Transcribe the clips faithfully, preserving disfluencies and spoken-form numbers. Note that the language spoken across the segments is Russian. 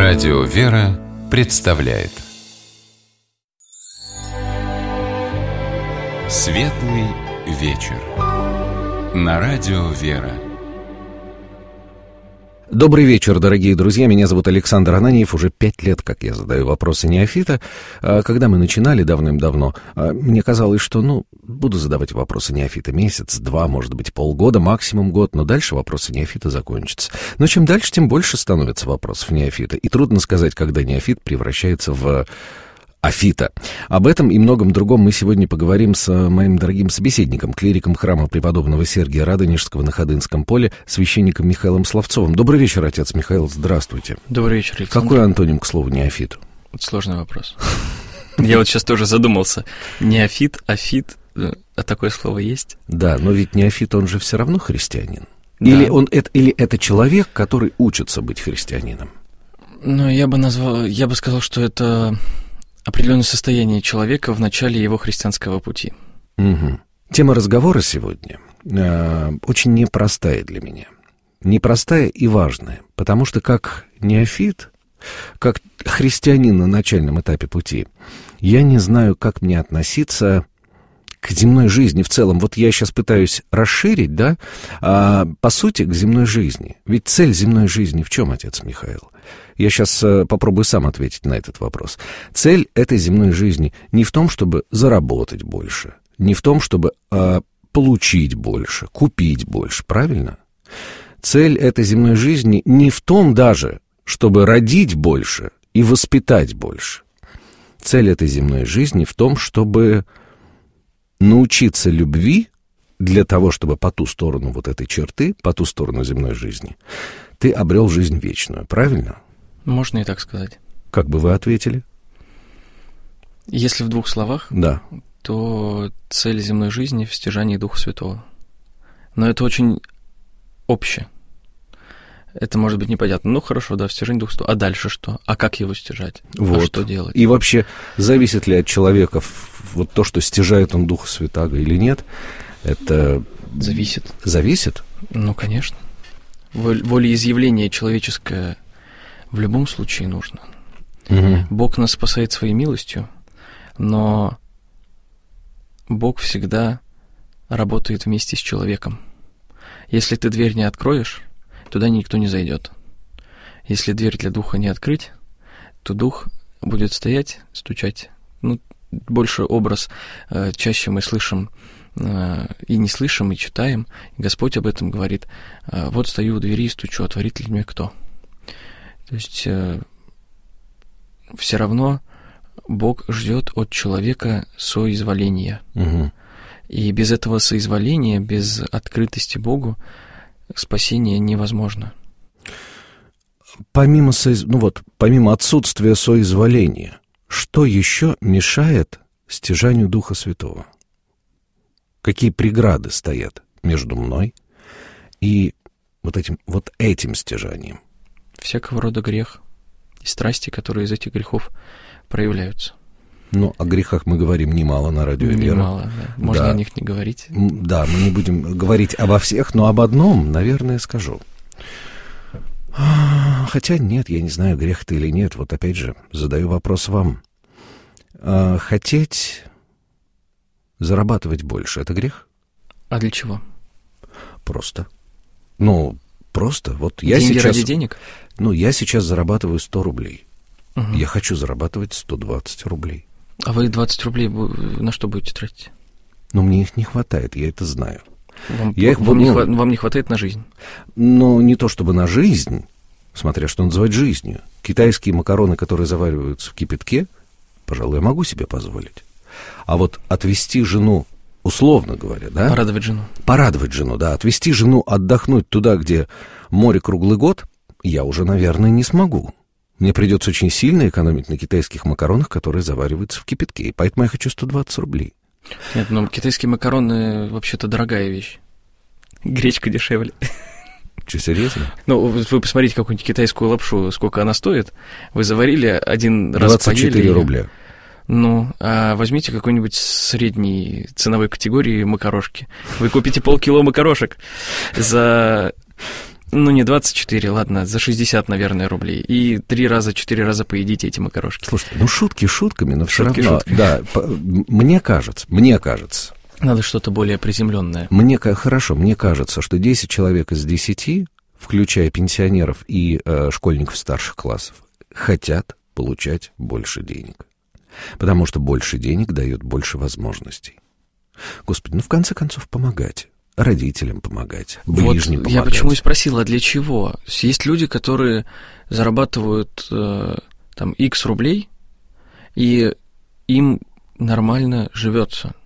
Радио «Вера» представляет Светлый вечер на Радио «Вера». Добрый вечер, дорогие друзья. Меня зовут Александр Ананьев. Уже пять лет, как я задаю вопросы неофита. Когда мы начинали давным-давно, мне казалось, что, ну, буду задавать вопросы неофита месяц, два, может быть, полгода, максимум год, но дальше вопросы неофита закончатся. Но чем дальше, тем больше становится вопросов неофита. И трудно сказать, когда неофит превращается в Афита. Об этом и многом другом мы сегодня поговорим с моим дорогим собеседником, клириком храма преподобного Сергия Радонежского на Ходынском поле, священником Михаилом Славцовым. Добрый вечер, отец Михаил, здравствуйте. Добрый вечер, Александр. Какой антоним к слову неофиту? Это сложный вопрос. Я вот сейчас тоже задумался. Неофит, афит, а такое слово есть? Да, но ведь неофит, он же все равно христианин. Или, он, это, или это человек, который учится быть христианином? Ну, я бы назвал, я бы сказал, что это определенное состояние человека в начале его христианского пути. Угу. Тема разговора сегодня э, очень непростая для меня. Непростая и важная, потому что как неофит, как христианин на начальном этапе пути, я не знаю, как мне относиться к земной жизни в целом. Вот я сейчас пытаюсь расширить, да, а, по сути, к земной жизни. Ведь цель земной жизни в чем, отец Михаил? Я сейчас а, попробую сам ответить на этот вопрос. Цель этой земной жизни не в том, чтобы заработать больше, не в том, чтобы а, получить больше, купить больше, правильно? Цель этой земной жизни не в том даже, чтобы родить больше и воспитать больше. Цель этой земной жизни в том, чтобы научиться любви для того, чтобы по ту сторону вот этой черты, по ту сторону земной жизни, ты обрел жизнь вечную, правильно? Можно и так сказать. Как бы вы ответили? Если в двух словах, да, то цель земной жизни в стяжании Духа Святого. Но это очень общее. Это может быть непонятно. Ну, хорошо, да, в стяжании Духа Святого. А дальше что? А как его стяжать? Вот. А что делать? И вообще, зависит ли от человека вот то, что стяжает он Духа Святаго или нет, это... Зависит. Зависит? Ну, конечно. Волеизъявление человеческое в любом случае нужно. Угу. Бог нас спасает своей милостью, но Бог всегда работает вместе с человеком. Если ты дверь не откроешь, туда никто не зайдет. Если дверь для духа не открыть, то дух будет стоять, стучать. Ну, больше образ, э, чаще мы слышим э, и не слышим, и читаем. И Господь об этом говорит. Э, вот стою у двери и стучу, отворит ли мне кто? То есть э, все равно Бог ждет от человека соизволения. Угу. И без этого соизволения, без открытости Богу, спасение невозможно. Помимо, соиз... ну вот, помимо отсутствия соизволения, что еще мешает стяжанию Духа Святого? Какие преграды стоят между мной и вот этим, вот этим стяжанием? Всякого рода грех и страсти, которые из этих грехов проявляются. Ну, о грехах мы говорим немало на радио «Вера». Немало, да. Можно да. о них не говорить. Да, мы не будем говорить обо всех, но об одном, наверное, скажу. Хотя нет, я не знаю, грех это или нет. Вот опять же, задаю вопрос вам. Хотеть зарабатывать больше — это грех? А для чего? Просто. Ну, просто. Вот я Деньги сейчас... ради денег? Ну, я сейчас зарабатываю сто рублей. Угу. Я хочу зарабатывать сто двадцать рублей. А вы двадцать рублей на что будете тратить? Ну, мне их не хватает, я это знаю. Вам, я их, вам, ну, не, хва- вам не хватает на жизнь? Ну, не то чтобы на жизнь, смотря что называть жизнью. Китайские макароны, которые завариваются в кипятке, пожалуй, я могу себе позволить. А вот отвезти жену, условно говоря, да? Порадовать жену. Порадовать жену, да. Отвезти жену отдохнуть туда, где море круглый год, я уже, наверное, не смогу. Мне придется очень сильно экономить на китайских макаронах, которые завариваются в кипятке. И поэтому я хочу сто двадцать рублей. Нет, ну китайские макароны вообще-то дорогая вещь. Гречка дешевле. Что, серьезно? Ну, вы посмотрите какую-нибудь китайскую лапшу, сколько она стоит. Вы заварили один раз, поели. двадцать четыре рубля. Ну, а возьмите какой-нибудь средней ценовой категории макарошки. Вы купите полкило макарошек за Ну, не двадцать четыре, ладно, за шестьдесят, наверное, рублей. И три раза, четыре раза поедите эти макарошки. Слушайте, ну шутки шутками, но все Шутки равно... шутками. Да, по- мне кажется, мне кажется... Надо что-то более приземленное. Мне, ка- хорошо, мне кажется, что десять человек из десяти, включая пенсионеров и э, школьников старших классов, хотят получать больше денег. Потому что больше денег дает больше возможностей. Господи, ну в конце концов помогать. Родителям помогать, ближним Вот помогать. я почему и спросил, а для чего? Есть люди, которые зарабатывают э, там X рублей, и им нормально живется.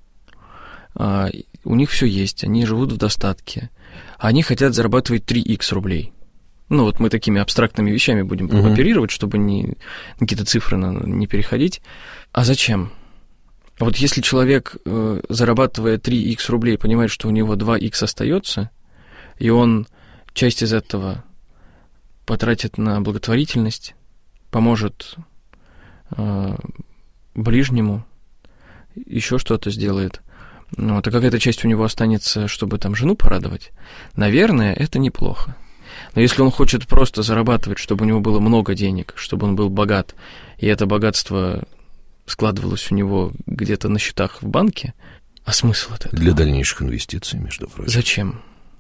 А, у них все есть, они живут в достатке. А они хотят зарабатывать три икс рублей. Ну, вот мы такими абстрактными вещами будем uh-huh. оперировать, чтобы не, какие-то цифры на, не переходить. А зачем? Вот если человек, э, зарабатывая три икс рублей, понимает, что у него два икс остается, и он часть из этого потратит на благотворительность, поможет э, ближнему, еще что-то сделает, вот, а какая-то часть у него останется, чтобы там жену порадовать, наверное, это неплохо. Но если он хочет просто зарабатывать, чтобы у него было много денег, чтобы он был богат, и это богатство складывалось у него где-то на счетах в банке, а смысл от этого? Для дальнейших инвестиций, между прочим. Зачем?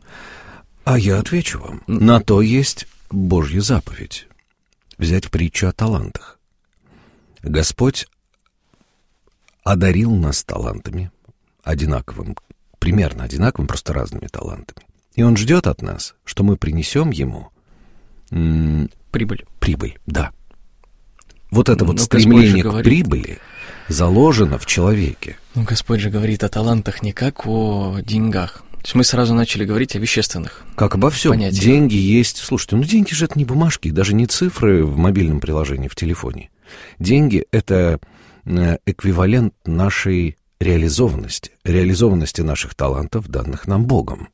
А я отвечу вам. На то есть Божья заповедь. Взять притчу о талантах. Господь одарил нас талантами, одинаковым, примерно одинаковым, просто разными талантами. И Он ждет от нас, что мы принесем Ему м- Прибыль. Прибыль, да. Вот это вот Ну, стремление к говорит, прибыли заложено в человеке. Ну, Господь же говорит о талантах не как о деньгах. То есть мы сразу начали говорить о вещественных. Как обо всем. Понятия. Деньги есть. Слушайте, ну деньги же это не бумажки, даже не цифры в мобильном приложении, в телефоне. Деньги — это эквивалент нашей реализованности, реализованности наших талантов, данных нам Богом.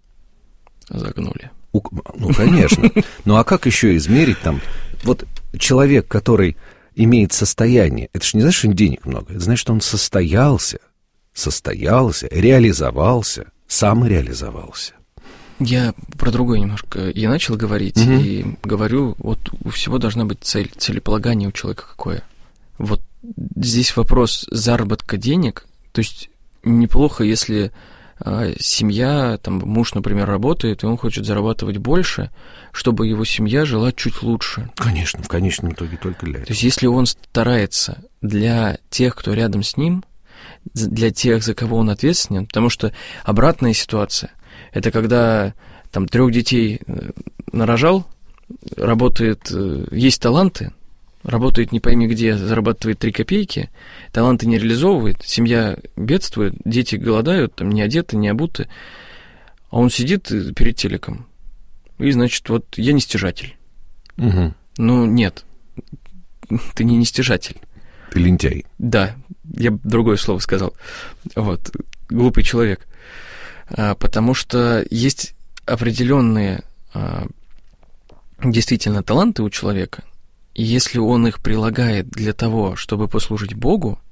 Загнули. У, ну, конечно. Ну, а как еще измерить там... Вот человек, который имеет состояние, это же не значит, что у него денег много, это значит, что он состоялся, состоялся, реализовался, самореализовался. Я про другое немножко. Я начал говорить, угу. и говорю, вот у всего должна быть цель, целеполагание у человека какое. Вот здесь вопрос заработка денег, то есть неплохо, если э, семья, там, муж, например, работает, и он хочет зарабатывать больше, чтобы его семья жила чуть лучше. Конечно, в конечном итоге только для этого. То есть если он старается для тех, кто рядом с ним, для тех, за кого он ответственен, потому что обратная ситуация — это когда там трех детей нарожал, работает, есть таланты, работает не пойми где, зарабатывает три копейки, таланты не реализовывает, семья бедствует, дети голодают, там не одеты, не обуты, а он сидит перед телеком, и, значит, вот я не стяжатель. Угу. Ну, нет, ты не нестяжатель. Ты лентяй. Да, я другое слово сказал. Вот, глупый человек. А, потому что есть определенные а, действительно таланты у человека, и если он их прилагает для того, чтобы послужить Богу,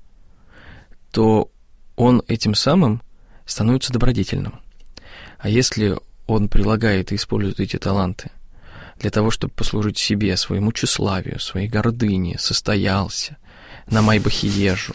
то он этим самым становится добродетельным. А если он прилагает и использует эти таланты для того, чтобы послужить себе, своему тщеславию, своей гордыне, состоялся, на Майбахе езжу,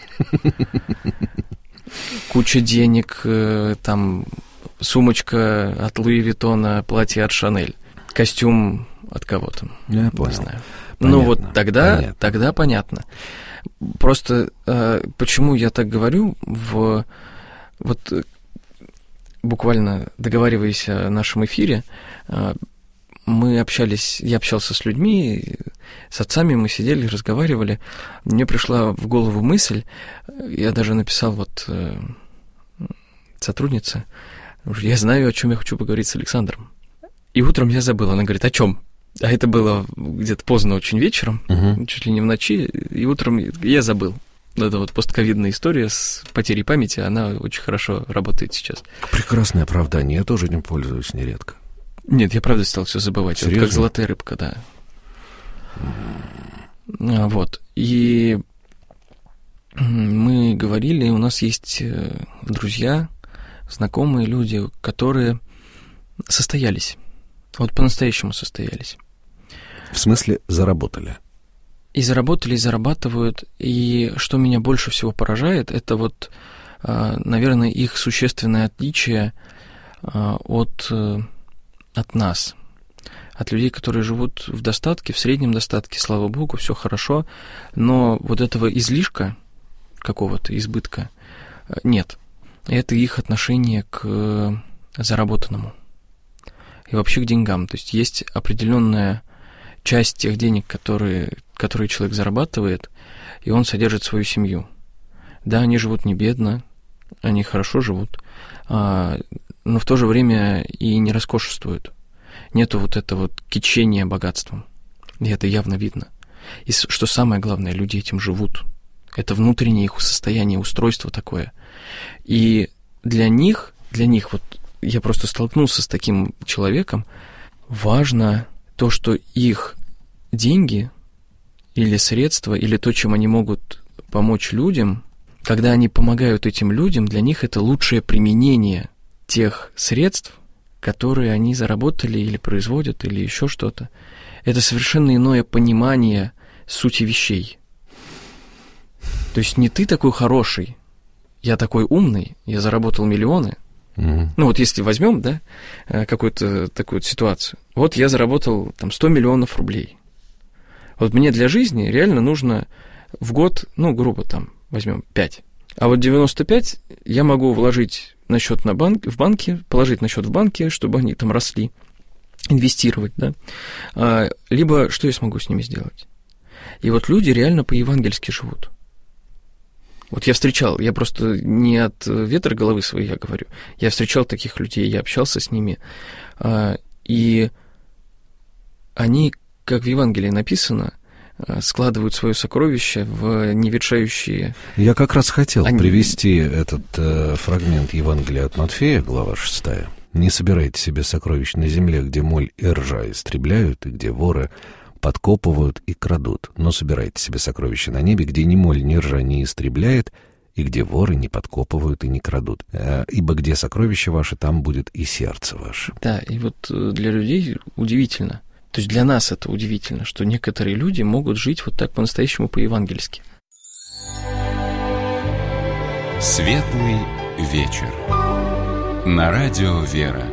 куча денег, там, сумочка от Луи Виттона, платье от Шанель, костюм от кого-то. Я понял. Не знаю. Понятно, ну вот тогда понятно. тогда понятно. Просто э, почему я так говорю, в вот буквально договариваясь о нашем эфире, э, мы общались, я общался с людьми, с отцами мы сидели, разговаривали. Мне пришла в голову мысль, я даже написал вот э, сотруднице, я знаю, о чем я хочу поговорить с Александром. И утром я забыл. Она говорит, о чем? А это было где-то поздно очень вечером, uh-huh. чуть ли не в ночи, и утром я забыл. Это вот постковидная история с потерей памяти, она очень хорошо работает сейчас. Прекрасное оправдание, я тоже этим пользуюсь нередко. Нет, я правда стал все забывать, вот как золотая рыбка, да. Mm. Вот, и мы говорили, у нас есть друзья, знакомые люди, которые состоялись. Вот по-настоящему состоялись. В смысле, заработали? И заработали, и зарабатывают. И что меня больше всего поражает, это вот, наверное, их существенное отличие от, от нас, от людей, которые живут в достатке, в среднем достатке, слава богу, все хорошо, но вот этого излишка какого-то, избытка нет. Это их отношение к заработанному и вообще к деньгам. То есть есть определенная часть тех денег, которые, которые человек зарабатывает, и он содержит свою семью. Да, они живут не бедно, они хорошо живут, но в то же время и не роскошествуют. Нету вот этого вот кичения богатством, и это явно видно. И что самое главное, люди этим живут. Это внутреннее их состояние, устройство такое. И для них, для них, вот я просто столкнулся с таким человеком, важно то, что их деньги или средства, или то, чем они могут помочь людям, когда они помогают этим людям, для них это лучшее применение тех средств, которые они заработали или производят, или еще что-то. Это совершенно иное понимание сути вещей. То есть не ты такой хороший, я такой умный, я заработал миллионы. Mm-hmm. Ну вот если возьмем, да, какую-то такую ситуацию. Вот я заработал там сто миллионов рублей. Вот мне для жизни реально нужно в год, ну, грубо там, возьмем пять. А вот девяносто пять я могу вложить на счет на банк, в банке, положить на счет в банке, чтобы они там росли, инвестировать, да. А, либо что я смогу с ними сделать? И вот люди реально по-евангельски живут. Вот я встречал, я просто не от ветра головы своей я говорю, я встречал таких людей, я общался с ними, и они, как в Евангелии написано, складывают свое сокровище в неветшающие... Я как раз хотел они... привести этот э, фрагмент Евангелия от Матфея, глава шестая. «Не собирайте себе сокровищ на земле, где моль и ржа истребляют, и где воры подкопывают и крадут, но собирайте себе сокровища на небе, где ни моль, ни ржа не истребляет, и где воры не подкопывают и не крадут. Ибо где сокровище ваше, там будет и сердце ваше». Да, и вот для людей удивительно. То есть для нас это удивительно, что некоторые люди могут жить вот так по-настоящему по-евангельски. Светлый вечер. На радио «Вера».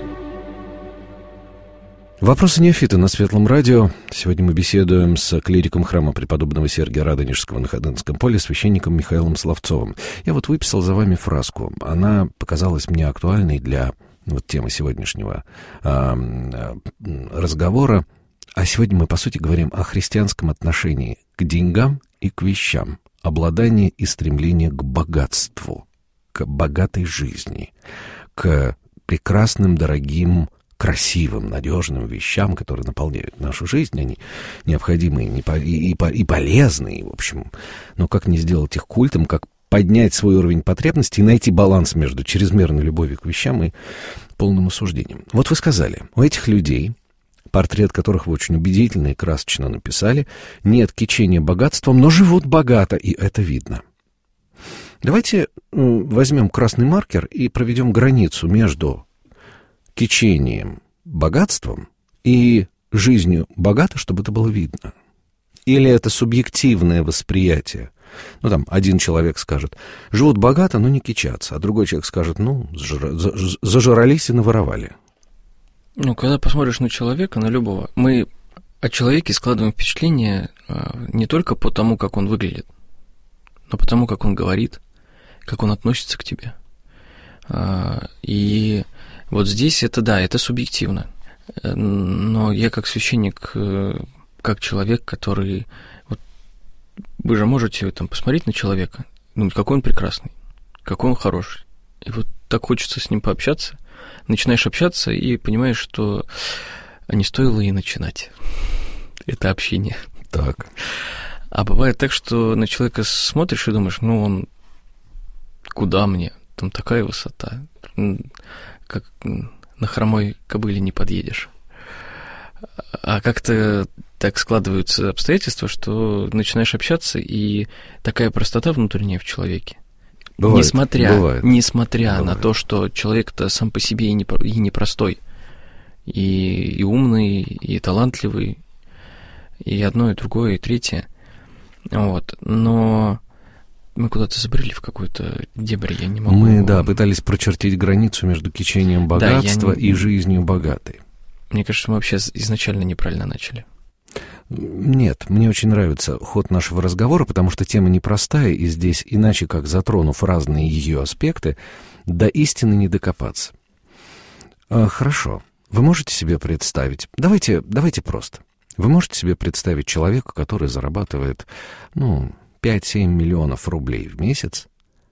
Вопросы неофита на Светлом радио. Сегодня мы беседуем с клириком храма преподобного Сергия Радонежского на Ходынском поле, священником Михаилом Славцовым. Я вот выписал за вами фразку. Она показалась мне актуальной для вот темы сегодняшнего э, разговора. А сегодня мы, по сути, говорим о христианском отношении к деньгам и к вещам, обладание и стремление к богатству, к богатой жизни, к прекрасным, дорогим, красивым, надежным вещам, которые наполняют нашу жизнь. Они необходимые и, и, и полезные, в общем. Но как не сделать их культом, как поднять свой уровень потребностей и найти баланс между чрезмерной любовью к вещам и полным осуждением. Вот вы сказали, у этих людей, портрет которых вы очень убедительно и красочно написали, нет кичения богатством, но живут богато, и это видно. Давайте возьмем красный маркер и проведем границу между кичением богатством и жизнью богато, чтобы это было видно. Или это субъективное восприятие. Ну, там, один человек скажет, живут богато, но не кичатся, а другой человек скажет, ну, зажира... зажрались и наворовали. Ну, когда посмотришь на человека, на любого, мы о человеке складываем впечатление не только по тому, как он выглядит, но по тому, как он говорит, как он относится к тебе. И вот здесь это, да, это субъективно. Но я как священник, как человек, который... Вот, вы же можете там посмотреть на человека, думать, какой он прекрасный, какой он хороший. И вот так хочется с ним пообщаться. Начинаешь общаться и понимаешь, что не стоило и начинать это общение. Так. А бывает так, что на человека смотришь и думаешь, ну, он... Куда мне? Там такая высота. Как на хромой кобыле не подъедешь. А как-то так складываются обстоятельства, что начинаешь общаться, и такая простота внутренняя в человеке. Бывает, несмотря бывает. несмотря Бывает. на то, что человек-то сам по себе и, не, и непростой, и, и умный, и талантливый, и одно, и другое, и третье. Вот. Но мы куда-то забрели в какую-то дебри, я не могу... Мы, да, пытались прочертить границу между кичением богатства да, не... и жизнью богатой. Мне кажется, мы вообще изначально неправильно начали. Нет, мне очень нравится ход нашего разговора, потому что тема непростая, и здесь, иначе как затронув разные ее аспекты, до истины не докопаться. А, хорошо. Вы можете себе представить... Давайте, давайте просто. Вы можете себе представить человека, который зарабатывает, ну, пять-семь миллионов рублей в месяц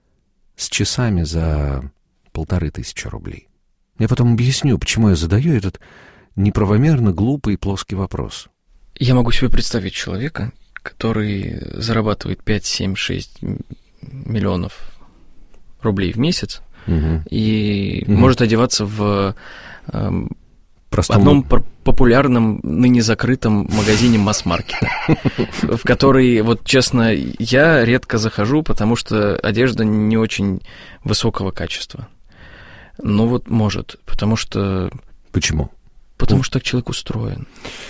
с часами за полторы тысячи рублей? Я потом объясню, почему я задаю этот неправомерно глупый и плоский вопрос. Я могу себе представить человека, который зарабатывает пять, семь, шесть миллионов рублей в месяц угу. и угу. может одеваться в э, Простому... одном популярном, ныне закрытом магазине масс-маркета, в который, вот честно, я редко захожу, потому что одежда не очень высокого качества. Но вот может, потому что... Почему? Потому что так человек устроен.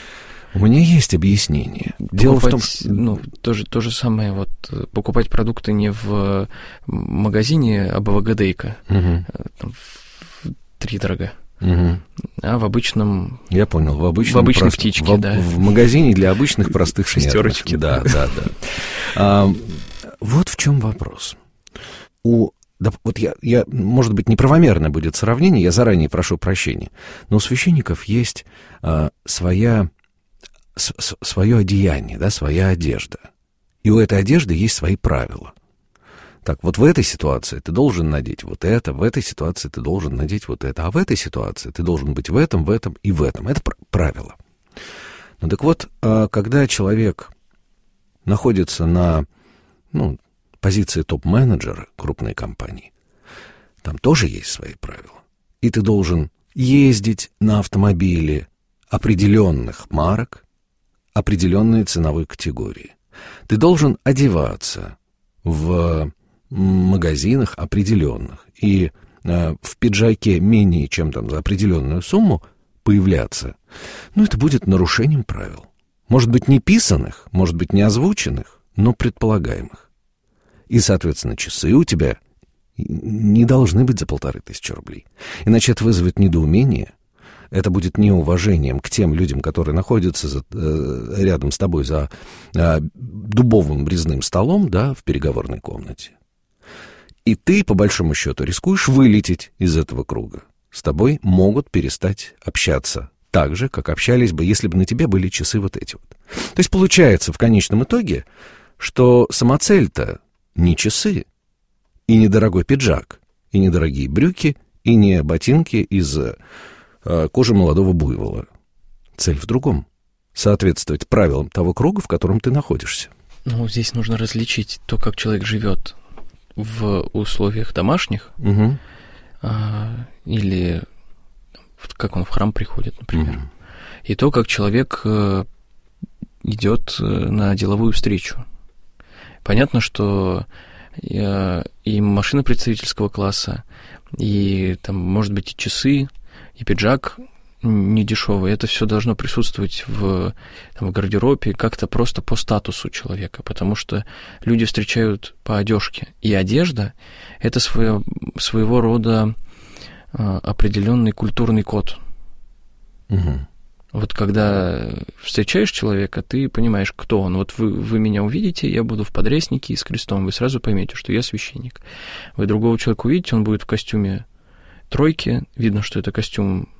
У меня есть объяснение. Дело покупать, в том, что... Ну, то же, то же самое, вот, покупать продукты не в магазине Абавагадейка, угу. там, втридорога, угу. а в обычном... Я понял, в обычном... В обычной прост... птичке, в, да. В магазине для обычных простых шестерочки. Да, да, да. а, вот в чем вопрос. У... Да, вот я, я, может быть, неправомерное будет сравнение, я заранее прошу прощения, но у священников есть а, своя... свое одеяние, да, своя одежда. И у этой одежды есть свои правила. Так, вот в этой ситуации ты должен надеть вот это, в этой ситуации ты должен надеть вот это, а в этой ситуации ты должен быть в этом, в этом и в этом. Это правило. Ну так вот, когда человек находится на, ну, позиции топ-менеджера крупной компании, там тоже есть свои правила. И ты должен ездить на автомобиле определенных марок, определенной ценовой категории. Ты должен одеваться в магазинах определенных и э, в пиджаке менее чем там за определенную сумму появляться. Ну, это будет нарушением правил. Может быть, не писанных, может быть, не озвученных, но предполагаемых. И, соответственно, часы у тебя не должны быть за полторы тысячи рублей. Иначе это вызовет недоумение. Это будет неуважением к тем людям, которые находятся за, э, рядом с тобой за э, дубовым резным столом, да, в переговорной комнате. И ты, по большому счету, рискуешь вылететь из этого круга. С тобой могут перестать общаться так же, как общались бы, если бы на тебе были часы вот эти вот. То есть получается в конечном итоге, что самоцель-то не часы, и не дорогой пиджак, и не дорогие брюки, и не ботинки из э, кожи молодого буйвола. Цель в другом. Соответствовать правилам того круга, в котором ты находишься. Ну, здесь нужно различить то, как человек живет в условиях домашних, угу. а, или как он в храм приходит, например, угу. и то, как человек э, идет на деловую встречу. Понятно, что э, и машина представительского класса, и там, может быть, и часы, и пиджак недешевый, это все должно присутствовать в, там, в гардеробе как-то просто по статусу человека, потому что люди встречают по одежке, и одежда — это свое, своего рода э, определенный культурный код. Угу. Вот когда встречаешь человека, ты понимаешь, кто он. Вот вы, вы меня увидите, я буду в подряснике и с крестом, вы сразу поймете, что я священник. Вы другого человека увидите, он будет в костюме тройки, видно, что это костюм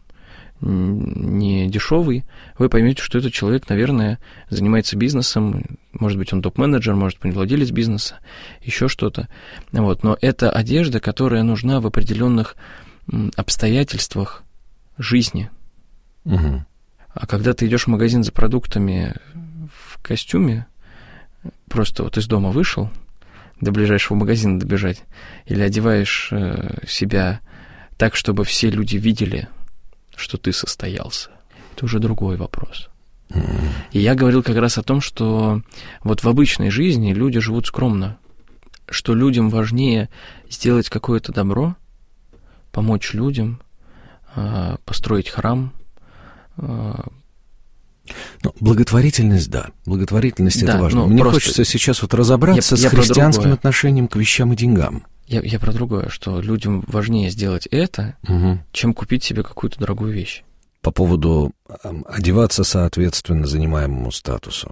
не дешевый, вы поймете, что этот человек, наверное, занимается бизнесом, может быть, он топ-менеджер, может быть, он владелец бизнеса, еще что-то. Вот. Но это одежда, которая нужна в определенных обстоятельствах жизни. Угу. А когда ты идешь в магазин за продуктами в костюме, просто вот из дома вышел, до ближайшего магазина добежать, или одеваешь э, себя так, чтобы все люди видели, что ты состоялся, это уже другой вопрос. Mm. И я говорил как раз о том, что вот в обычной жизни люди живут скромно, что людям важнее сделать какое-то добро, помочь людям, э, построить храм, Ну, благотворительность, да. Благотворительность да, — это важно. Мне просто... хочется сейчас вот разобраться я, с я христианским отношением к вещам и деньгам. Я, я про другое, что людям важнее сделать это, угу. чем купить себе какую-то дорогую вещь. По поводу одеваться соответственно занимаемому статусу.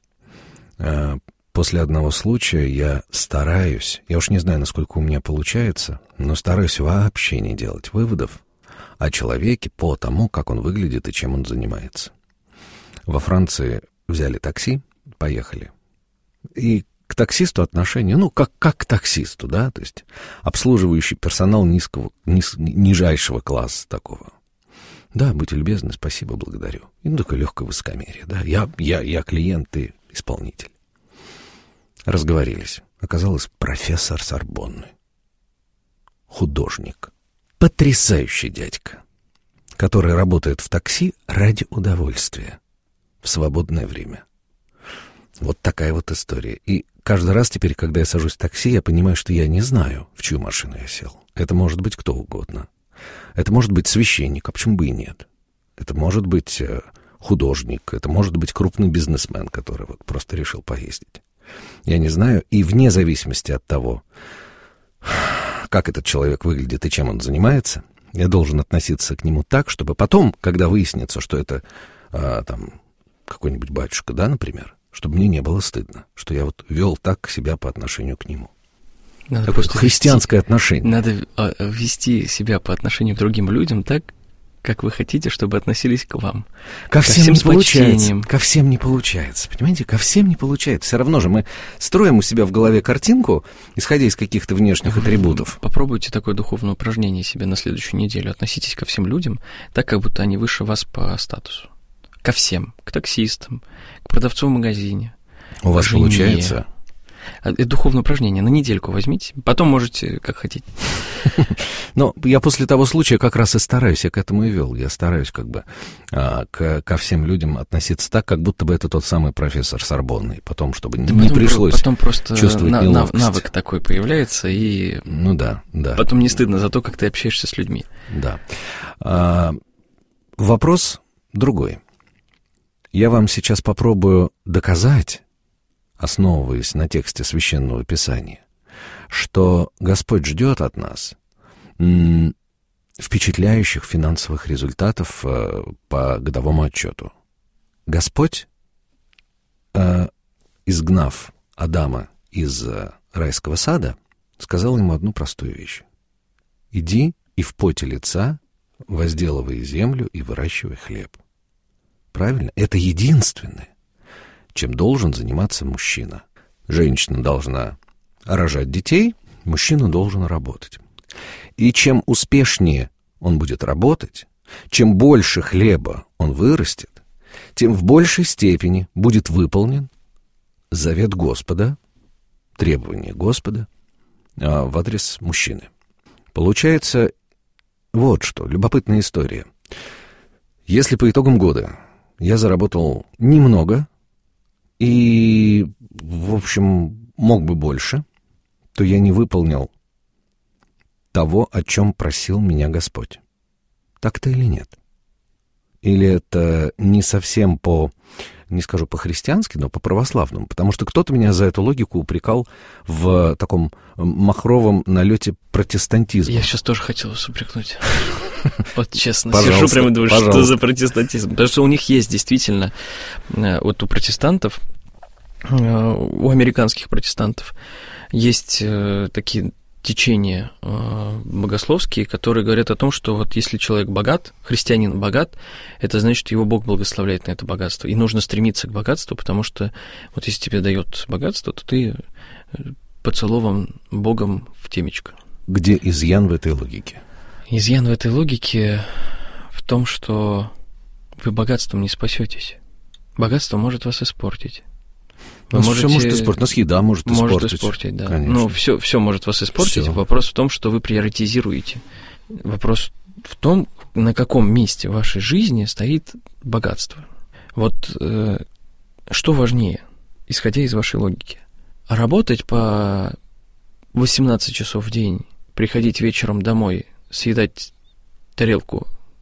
После одного случая я стараюсь, я уж не знаю, насколько у меня получается, но стараюсь вообще не делать выводов о человеке по тому, как он выглядит и чем он занимается. Во Франции взяли такси, поехали. И к таксисту отношение, ну, как, как к таксисту, да, то есть обслуживающий персонал низкого, низ, нижайшего класса такого. Да, будьте любезны, спасибо, благодарю. И ну, такое легкое высокомерие, да, я, я, я клиент, ты исполнитель. Разговорились. Оказалось, профессор Сорбонны. Художник. Потрясающий дядька, который работает в такси ради удовольствия в свободное время. Вот такая вот история. И каждый раз теперь, когда я сажусь в такси, я понимаю, что я не знаю, в чью машину я сел. Это может быть кто угодно. Это может быть священник, а почему бы и нет? Это может быть художник, это может быть крупный бизнесмен, который вот просто решил поездить. Я не знаю, и вне зависимости от того, как этот человек выглядит и чем он занимается, я должен относиться к нему так, чтобы потом, когда выяснится, что это а, там какой-нибудь батюшка, да, например, чтобы мне не было стыдно, что я вот вел так себя по отношению к нему. Надо такое христианское вести, отношение. Надо а, вести себя по отношению к другим людям так, как вы хотите, чтобы относились к вам. Ко, ко всем, всем не получается. Ко всем не получается. Понимаете, ко всем не получается. Все равно же мы строим у себя в голове картинку, исходя из каких-то внешних атрибутов. Попробуйте такое духовное упражнение себе на следующую неделю. Относитесь ко всем людям так, как будто они выше вас по статусу. Ко всем. К таксистам, к продавцу в магазине. У вас жене. Получается? Это духовное упражнение. На недельку возьмите. Потом можете, как хотите. Но я после того случая как раз и стараюсь, я к этому и вел. Я стараюсь как бы а, к, ко всем людям относиться так, как будто бы это тот самый профессор Сорбонны. Потом, чтобы не, не пришлось потом просто чувствовать на, неловкость. Навык такой появляется, и ну, да, да. потом не стыдно за то, как ты общаешься с людьми. Да. А, вопрос другой. Я вам сейчас попробую доказать, основываясь на тексте Священного Писания, что Господь ждет от нас м- впечатляющих финансовых результатов э, по годовому отчету. Господь, э, изгнав Адама из э, райского сада, сказал ему одну простую вещь. «Иди и в поте лица возделывай землю и выращивай хлеб». Правильно? Это единственное, чем должен заниматься мужчина. Женщина должна рожать детей, мужчина должен работать. И чем успешнее он будет работать, чем больше хлеба он вырастет, тем в большей степени будет выполнен завет Господа, требование Господа а, в адрес мужчины. Получается вот что, любопытная история. Если по итогам года я заработал немного, и, в общем, мог бы больше, то я не выполнил того, о чем просил меня Господь. Так-то или нет? Или это не совсем по, не скажу по-христиански, но по-православному? Потому что кто-то меня за эту логику упрекал в таком махровом налете протестантизма. Я сейчас тоже хотел вас упрекнуть. Вот честно, сижу прямо и думаю, что за протестантизм. Потому что у них есть действительно, вот у протестантов, у американских протестантов есть такие течения богословские, которые говорят о том, что вот если человек богат, христианин богат, это значит, его Бог благословляет на это богатство. И нужно стремиться к богатству, потому что вот если тебе дает богатство, то ты поцелован Богом в темечко. Где изъян в этой логике? Изъян в этой логике в том, что вы богатством не спасетесь. Богатство может вас испортить. Вы нас можете, все может испортить, нас еда может испортить. Может испортить, да. Конечно. Но все, все может вас испортить. Все. Вопрос в том, что вы приоритизируете. Вопрос в том, на каком месте в вашей жизни стоит богатство. Вот э, что важнее, исходя из вашей логики? Работать по восемнадцать часов в день, приходить вечером домой, съедать тарелку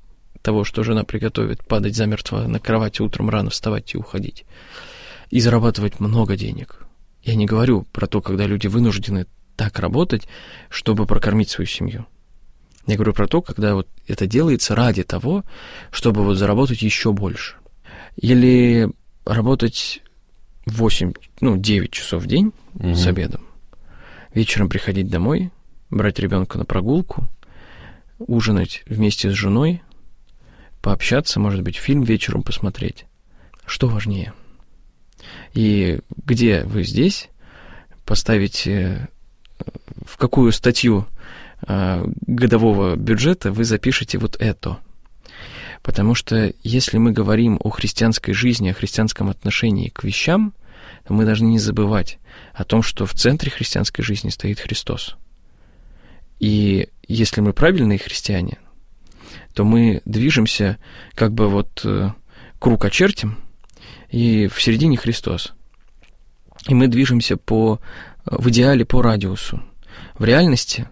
того, что жена приготовит, падать замертво на кровати утром, рано вставать и уходить. И зарабатывать много денег. Я не говорю про то, когда люди вынуждены так работать, чтобы прокормить свою семью. Я говорю про то, когда вот это делается ради того, чтобы вот заработать еще больше. Или работать восемь, ну, девять часов в день угу. с обедом, вечером приходить домой, брать ребенка на прогулку, ужинать вместе с женой, пообщаться, может быть, фильм вечером посмотреть. Что важнее? И где вы здесь поставите, в какую статью годового бюджета вы запишете вот это. Потому что если мы говорим о христианской жизни, о христианском отношении к вещам, то мы должны не забывать о том, что в центре христианской жизни стоит Христос. И если мы правильные христиане, то мы движемся, как бы вот круг очертим, и в середине Христос. И мы движемся по, в идеале по радиусу. В реальности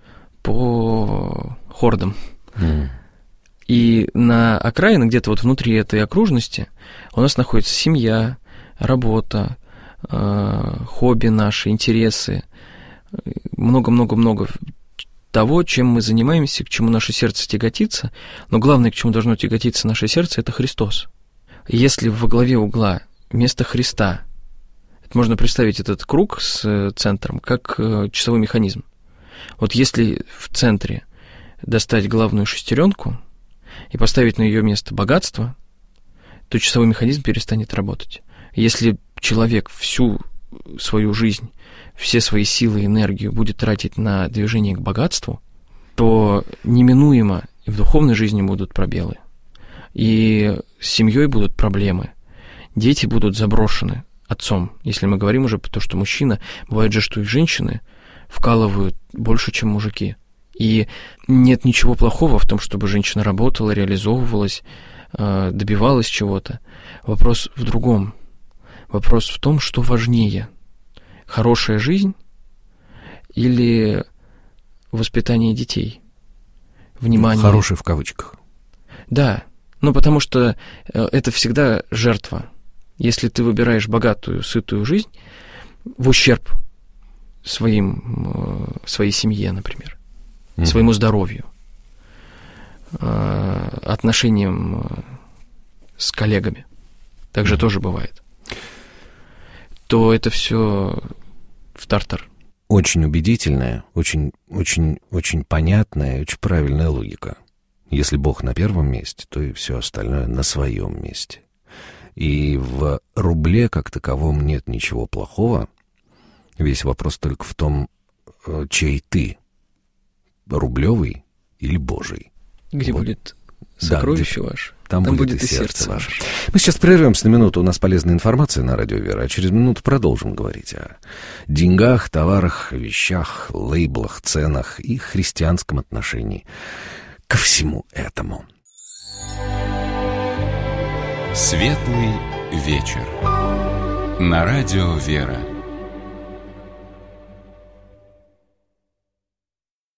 по хордам. Mm. И на окраине, где-то вот внутри этой окружности, у нас находится семья, работа, э, хобби наши, интересы, много-много-много того, чем мы занимаемся, к чему наше сердце тяготится, но главное, к чему должно тяготиться наше сердце, это Христос. Если во главе угла вместо Христа, это можно представить этот круг с центром, как часовой механизм. Вот если в центре достать главную шестеренку и поставить на ее место богатство, то часовой механизм перестанет работать. Если человек всю свою жизнь, все свои силы и энергию будет тратить на движение к богатству, то неминуемо и в духовной жизни будут пробелы, и с семьей будут проблемы, дети будут заброшены отцом. Если мы говорим уже про то, что мужчина, бывает же, что и женщины вкалывают больше, чем мужики. И нет ничего плохого в том, чтобы женщина работала, реализовывалась, добивалась чего-то. Вопрос в другом. Вопрос в том, что важнее. Хорошая жизнь или воспитание детей? Внимание. Хороший в кавычках. Да, ну потому что это всегда жертва. Если ты выбираешь богатую, сытую жизнь в ущерб своим, своей семье, например, mm-hmm. своему здоровью, отношениям с коллегами, так же mm-hmm. тоже бывает, то это все в тартар. Очень убедительная, очень, очень, очень понятная, очень правильная логика. Если Бог на первом месте, то и все остальное на своем месте. И в рубле как таковом нет ничего плохого. Весь вопрос только в том, чей ты, рублевый или божий. Где вот. Будет сокровище да, ваше, там, там будет, будет и сердце ваше. ваше. Мы сейчас прервемся на минуту, у нас полезная информация на Радио Вера, а через минуту продолжим говорить о деньгах, товарах, вещах, лейблах, ценах и христианском отношении ко всему этому. Светлый вечер. На Радио Вера.